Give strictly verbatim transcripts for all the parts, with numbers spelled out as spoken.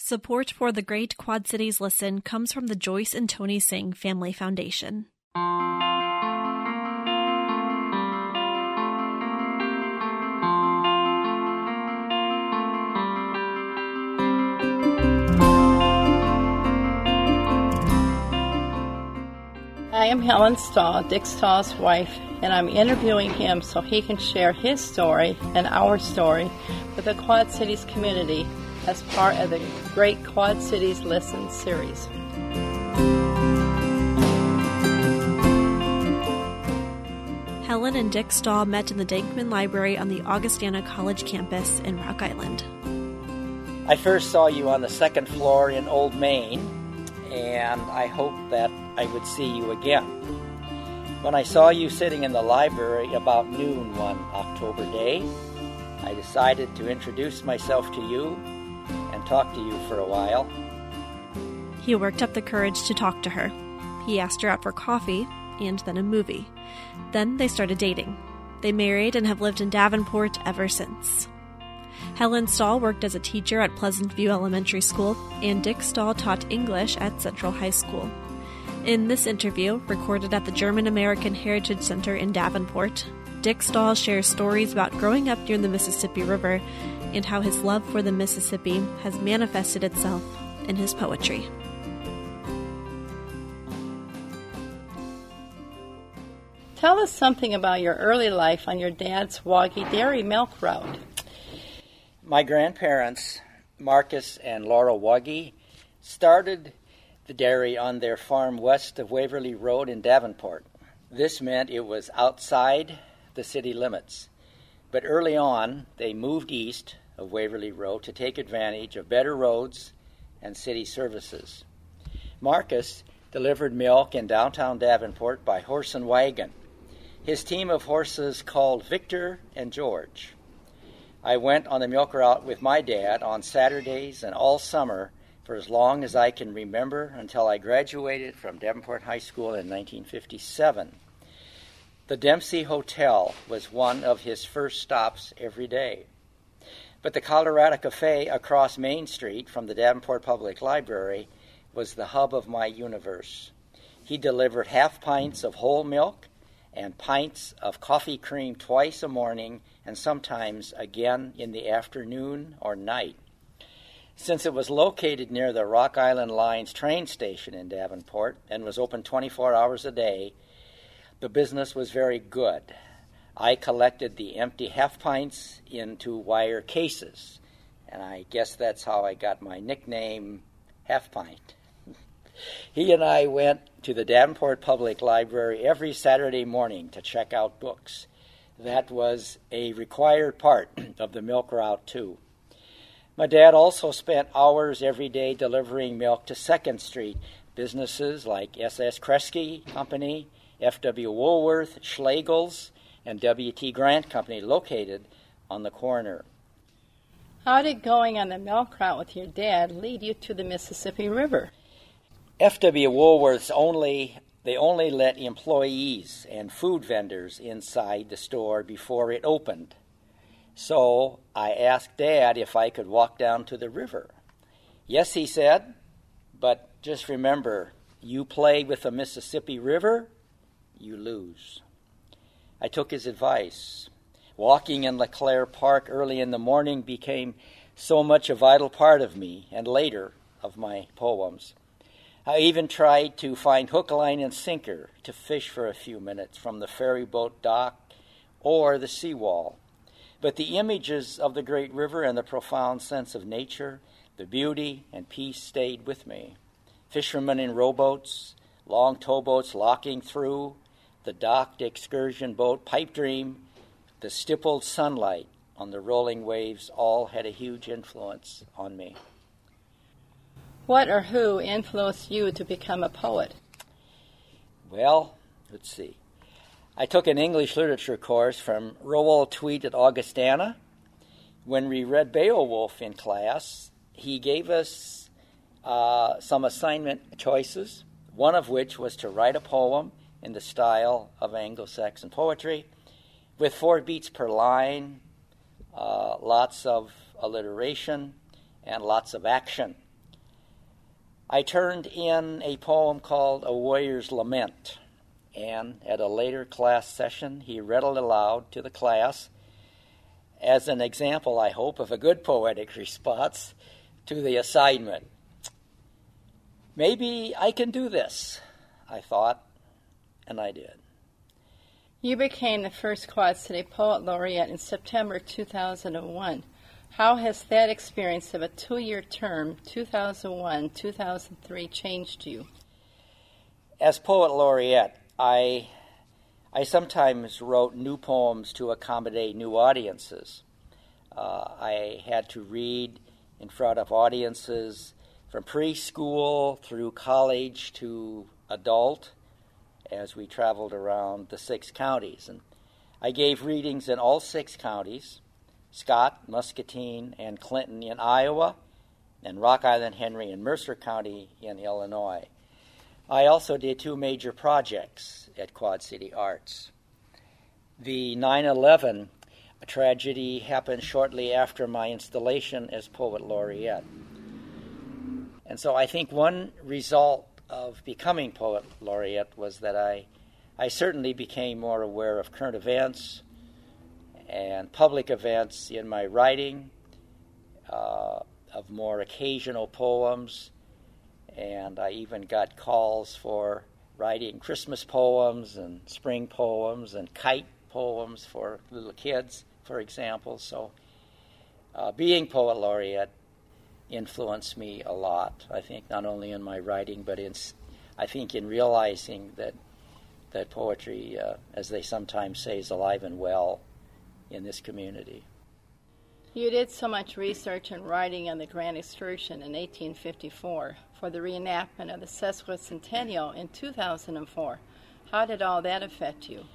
Support for the Great Quad Cities Listen comes from the Joyce and Tony Singh Family Foundation. I am Helen Stahl, Dick Stahl's wife, and I'm interviewing him so he can share his story and our story with the Quad Cities community as part of the Great Quad Cities Listen series. Helen and Dick Stahl met in the Dankman Library on the Augustana College campus in Rock Island. I first saw you on the second floor in Old Main, and I hoped that I would see you again. When I saw you sitting in the library about noon one October day, I decided to introduce myself to you and talk to you for a while. He worked up the courage to talk to her. He asked her out for coffee and then a movie. Then they started dating. They married and have lived in Davenport ever since. Helen Stahl worked as a teacher at Pleasant View Elementary School, and Dick Stahl taught English at Central High School. In this interview, recorded at the German American Heritage Center in Davenport, Dick Stahl shares stories about growing up near the Mississippi River and how his love for the Mississippi has manifested itself in his poetry. Tell us something about your early life on your dad's Waughey Dairy Milk Route. My grandparents, Marcus and Laura Waughey, started the dairy on their farm west of Waverly Road in Davenport. This meant it was outside the city limits. But early on, they moved east of Waverly Road to take advantage of better roads and city services. Marcus delivered milk in downtown Davenport by horse and wagon. His team of horses called Victor and George. I went on the milk route with my dad on Saturdays and all summer for as long as I can remember until I graduated from Davenport High School in nineteen fifty-seven. The Dempsey Hotel was one of his first stops every day. But the Colorado Cafe across Main Street from the Davenport Public Library was the hub of my universe. He delivered half pints of whole milk and pints of coffee cream twice a morning and sometimes again in the afternoon or night. Since it was located near the Rock Island Line's train station in Davenport and was open twenty-four hours a day, the business was very good. I collected the empty half pints into wire cases, and I guess that's how I got my nickname, Half Pint. He and I went to the Davenport Public Library every Saturday morning to check out books. That was a required part of the milk route, too. My dad also spent hours every day delivering milk to Second Street, businesses like S S Kresge Company, F W Woolworth, Schlegel's, and W T Grant Company located on the corner. How did going on the milk route with your dad lead you to the Mississippi River? F W Woolworth's only, they only let employees and food vendors inside the store before it opened. So I asked Dad if I could walk down to the river. Yes, he said, but just remember, you play with the Mississippi River, you lose. I took his advice. Walking in LeClaire Park early in the morning became so much a vital part of me, and later of my poems. I even tried to find hook, line, and sinker to fish for a few minutes from the ferry boat dock or the seawall. But the images of the great river and the profound sense of nature, the beauty and peace stayed with me. Fishermen in rowboats, long towboats locking through, the docked excursion boat Pipe Dream, the stippled sunlight on the rolling waves all had a huge influence on me. What or who influenced you to become a poet? Well, let's see. I took an English literature course from Roald Tweed at Augustana. When we read Beowulf in class, he gave us uh, some assignment choices, one of which was to write a poem in the style of Anglo-Saxon poetry, with four beats per line, uh, lots of alliteration, and lots of action. I turned in a poem called A Warrior's Lament, and at a later class session, he read it aloud to the class as an example, I hope, of a good poetic response to the assignment. Maybe I can do this, I thought, and I did. You became the first Quad City Poet Laureate in September two thousand one. How has that experience of a two-year term, two thousand one to two thousand three, changed you? As Poet Laureate, I, I sometimes wrote new poems to accommodate new audiences. Uh, I had to read in front of audiences from preschool through college to adult as we traveled around the six counties. And I gave readings in all six counties, Scott, Muscatine, and Clinton in Iowa, and Rock Island, Henry, and Mercer County in Illinois. I also did two major projects at Quad City Arts. The nine eleven tragedy happened shortly after my installation as Poet Laureate. And so I think one result of becoming Poet Laureate was that I, I certainly became more aware of current events and public events in my writing, uh, of more occasional poems, and I even got calls for writing Christmas poems and spring poems and kite poems for little kids, for example. So uh, being Poet Laureate influenced me a lot, I think, not only in my writing, but in, I think, in realizing that that poetry, uh, as they sometimes say, is alive and well in this community. You did so much research and writing on the Grand Excursion in eighteen fifty-four for the reenactment of the sesquicentennial in two thousand four. How did all that affect you?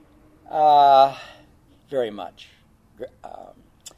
Uh, very much. Um,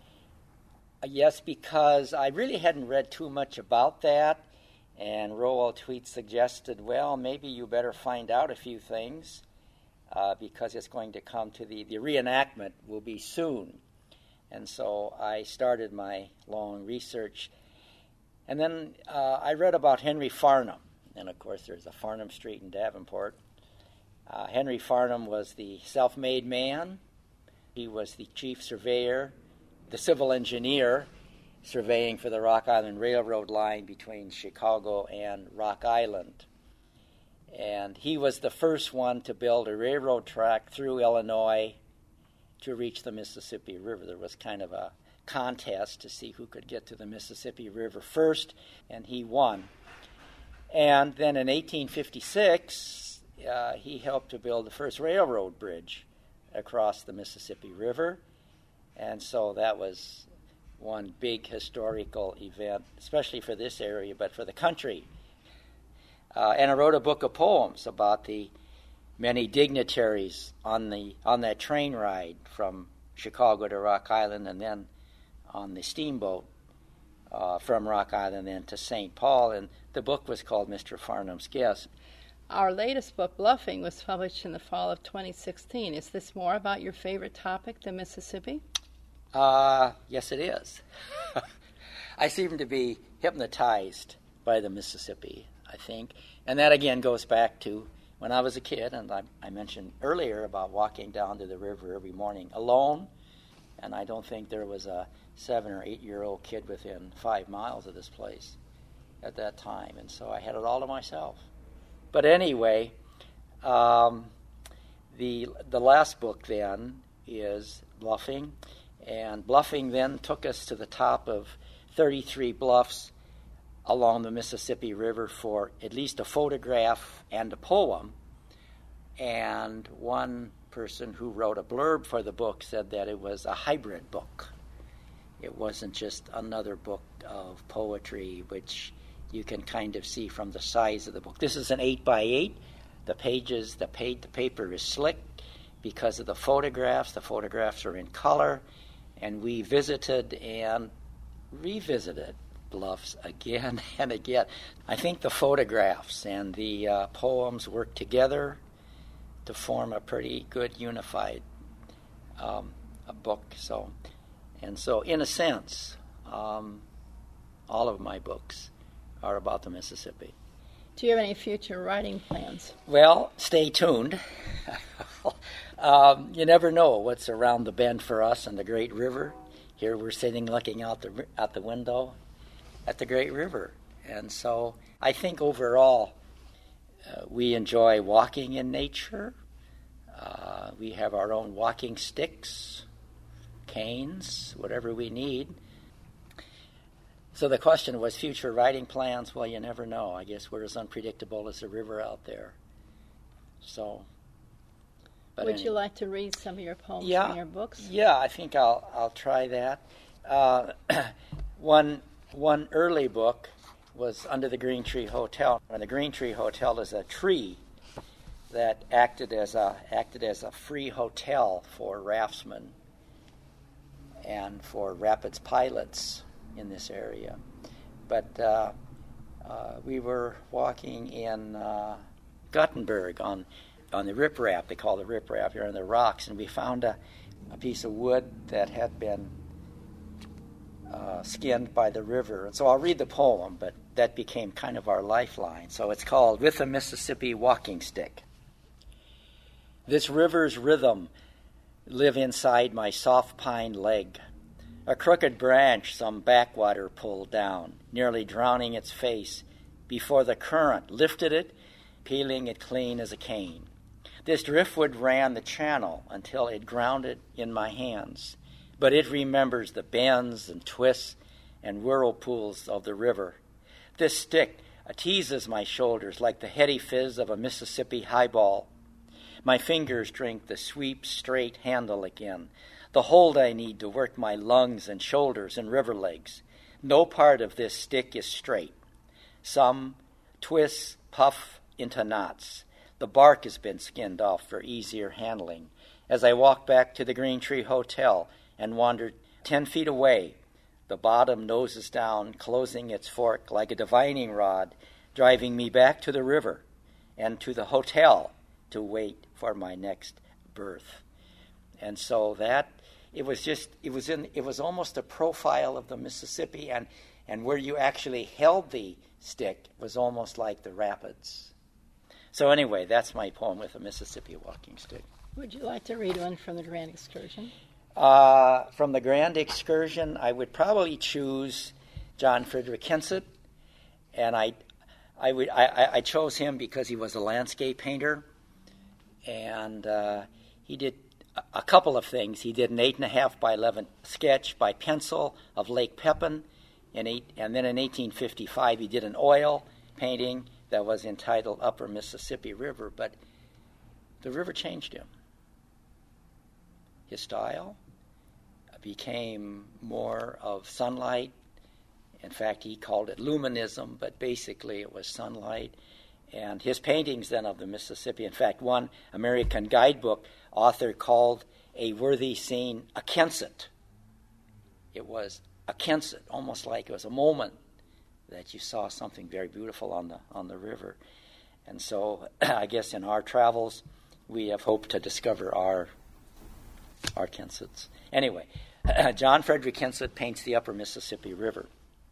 yes, because I really hadn't read too much about that, and Roald Tweet suggested, well, maybe you better find out a few things uh, because it's going to come to the, the reenactment will be soon. And so I started my long research. And then uh, I read about Henry Farnham. And, of course, there's a Farnham Street in Davenport. Uh, Henry Farnham was the self-made man. He was the chief surveyor, the civil engineer, surveying for the Rock Island Railroad line between Chicago and Rock Island. And he was the first one to build a railroad track through Illinois to reach the Mississippi River. There was kind of a contest to see who could get to the Mississippi River first, and he won. And then in eighteen fifty-six, uh, he helped to build the first railroad bridge across the Mississippi River. And so that was one big historical event, especially for this area, but for the country. Uh, and I wrote a book of poems about the many dignitaries on the on that train ride from Chicago to Rock Island, and then on the steamboat uh, from Rock Island then to Saint Paul. And the book was called Mister Farnham's Guest. Our latest book, Bluffing, was published in the fall of twenty sixteen. Is this more about your favorite topic, the Mississippi? Uh, yes, it is. I seem to be hypnotized by the Mississippi, I think. And that, again, goes back to when I was a kid, and I, I mentioned earlier about walking down to the river every morning alone, and I don't think there was a seven- or eight-year-old kid within five miles of this place at that time, and so I had it all to myself. But anyway, um, the the last book then is Bluffing, and Bluffing then took us to the top of thirty-three bluffs along the Mississippi River for at least a photograph and a poem. And one person who wrote a blurb for the book said that it was a hybrid book. It wasn't just another book of poetry, which you can kind of see from the size of the book. This is an eight by eight. The pages, the, page, the paper is slick because of the photographs. The photographs are in color. And we visited and revisited bluffs again and again. I think the photographs and the uh, poems work together to form a pretty good unified um, a book. So, and so, in a sense, um, all of my books are about the Mississippi. Do you have any future writing plans? Well, stay tuned. um, you never know what's around the bend for us and the Great River. Here we're sitting looking out the out the window at the Great River. And so I think overall uh, we enjoy walking in nature. Uh, we have our own walking sticks, canes, whatever we need. So the question was future writing plans. Well, you never know. I guess we're as unpredictable as the river out there. So, but would anyway. you like to read some of your poems yeah, from your books? Yeah, I think I'll I'll try that. Uh, one one early book was Under the Green Tree Hotel, and the Green Tree Hotel is a tree that acted as a acted as a free hotel for raftsmen and for rapids pilots in this area. But uh, uh, we were walking in uh, Guttenberg on on the riprap. They call the riprap here on the rocks, and we found a, a piece of wood that had been uh, skinned by the river. And so I'll read the poem, but that became kind of our lifeline. So it's called With a Mississippi Walking Stick. This river's rhythm live inside my soft pine leg. A crooked branch some backwater pulled down, nearly drowning its face, before the current lifted it, peeling it clean as a cane. This driftwood ran the channel until it grounded in my hands, but it remembers the bends and twists and whirlpools of the river. This stick teases my shoulders like the heady fizz of a Mississippi highball. My fingers drink the sweep straight handle again, the hold I need to work my lungs and shoulders and river legs. No part of this stick is straight. Some twists puff into knots. The bark has been skinned off for easier handling. As I walk back to the Green Tree Hotel and wandered ten feet away, the bottom noses down, closing its fork like a divining rod, driving me back to the river and to the hotel to wait for my next birth. And so that it was just it was in it was almost a profile of the Mississippi, and and where you actually held the stick was almost like the rapids. So anyway, that's my poem, With a Mississippi Walking Stick. Would you like to read one from the Grand Excursion? Uh, from the Grand Excursion, I would probably choose John Frederick Kensett, and I I would I, I chose him because he was a landscape painter, and uh, he did a couple of things. He did an eight and a half by eleven sketch by pencil of Lake Pepin, in eight, and then in eighteen fifty-five he did an oil painting that was entitled Upper Mississippi River. But the river changed him. His style became more of sunlight. In fact, he called it luminism, but basically it was sunlight. And his paintings then of the Mississippi, in fact, one American guidebook author called a worthy scene a Kensett. It was a Kensett, almost like it was a moment that you saw something very beautiful on the on the river. And so I guess in our travels we have hoped to discover our our Kensetts. Anyway, John Frederick Kensett paints the Upper Mississippi River.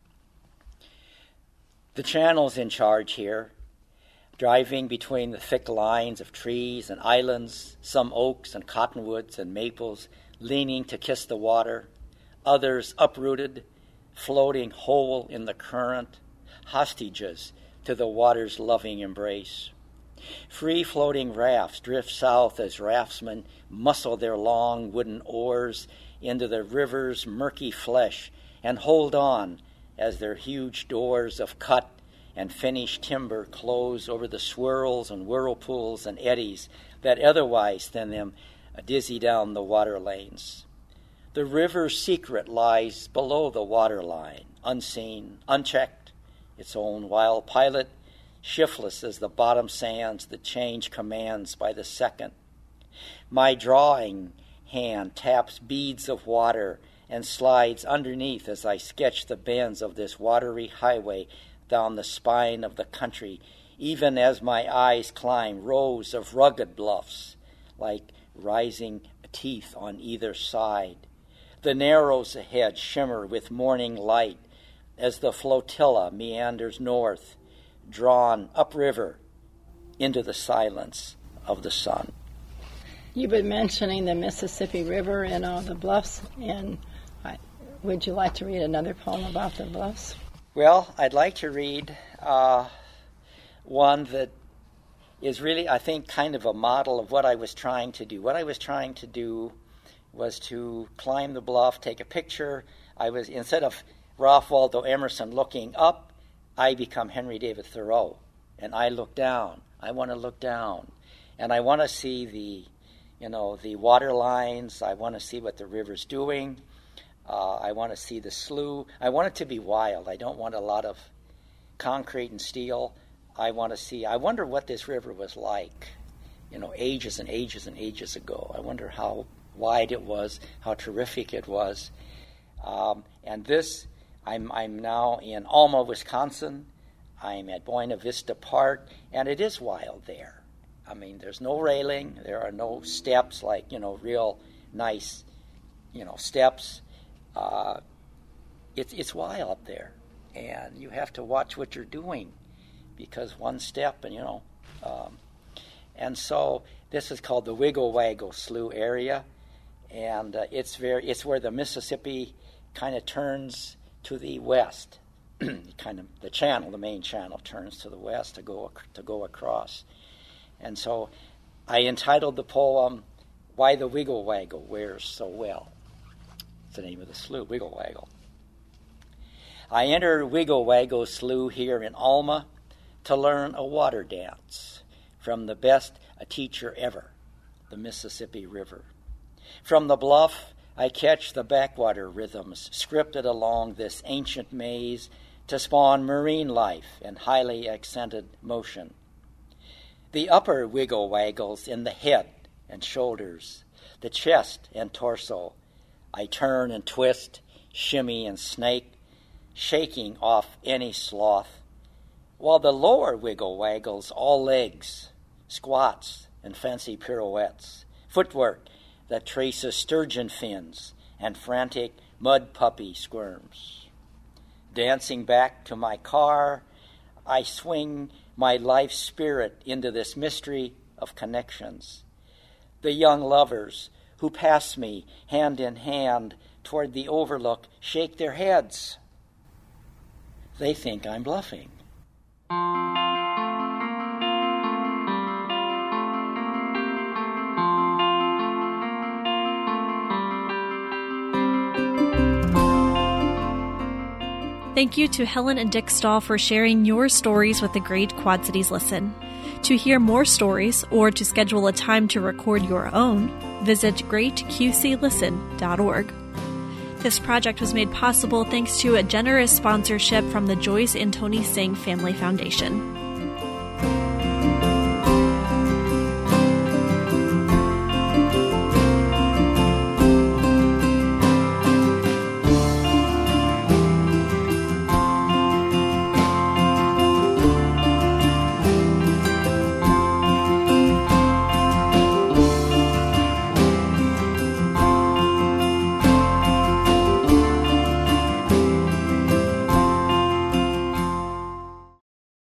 The channel's in charge here, driving between the thick lines of trees and islands, some oaks and cottonwoods and maples leaning to kiss the water, others uprooted, floating whole in the current, hostages to the water's loving embrace. Free-floating rafts drift south as raftsmen muscle their long wooden oars into the river's murky flesh and hold on as their huge doors of cut and finished timber close over the swirls and whirlpools and eddies that otherwise send them dizzy down the water lanes. The river's secret lies below the waterline, unseen, unchecked, its own wild pilot, shiftless as the bottom sands that change commands by the second. My drawing hand taps beads of water and slides underneath as I sketch the bends of this watery highway down the spine of the country, even as my eyes climb rows of rugged bluffs like rising teeth on either side. The narrows ahead shimmer with morning light, as the flotilla meanders north, drawn upriver into the silence of the sun. You've been mentioning the Mississippi River and all the bluffs, and I, would you like to read another poem about the bluffs? Well, I'd like to read uh, one that is really, I think, kind of a model of what I was trying to do. What I was trying to do was to climb the bluff, take a picture. I was, instead of Ralph Waldo Emerson looking up, I become Henry David Thoreau, and I look down. I want to look down, and I want to see the, you know, the water lines. I want to see what the river's doing. Uh, I want to see the slough. I want it to be wild. I don't want a lot of concrete and steel. I want to see, I wonder what this river was like, you know, ages and ages and ages ago. I wonder how wide it was, how terrific it was. Um, and this, I'm, I'm now in Alma, Wisconsin. I'm at Buena Vista Park, and it is wild there. I mean, there's no railing. There are no steps, like, you know, real nice, you know, steps. Uh, it's it's wild up there, and you have to watch what you're doing, because one step, and you know, um, and so this is called the Wiggle Waggle Slough area, and uh, it's very it's where the Mississippi kind of turns to the west. Kind of the channel, the main channel, turns to the west to go to go across, and so I entitled the poem "Why the Wiggle Waggle Wears So Well." It's the name of the slough, Wiggle Waggle. I enter Wiggle Waggle Slough here in Alma to learn a water dance from the best a teacher ever, the Mississippi River. From the bluff, I catch the backwater rhythms scripted along this ancient maze to spawn marine life and highly accented motion. The upper wiggle waggles in the head and shoulders, the chest and torso. I turn and twist, shimmy and snake, shaking off any sloth, while the lower wiggle waggles all legs, squats and fancy pirouettes, footwork that traces sturgeon fins and frantic mud puppy squirms. Dancing back to my car, I swing my life spirit into this mystery of connections. The young lovers who pass me hand in hand toward the overlook shake their heads. They think I'm bluffing. Thank you to Helen and Dick Stahl for sharing your stories with the Great Quad Cities Listen. To hear more stories or to schedule a time to record your own, visit great q c listen dot org. This project was made possible thanks to a generous sponsorship from the Joyce and Tony Singh Family Foundation.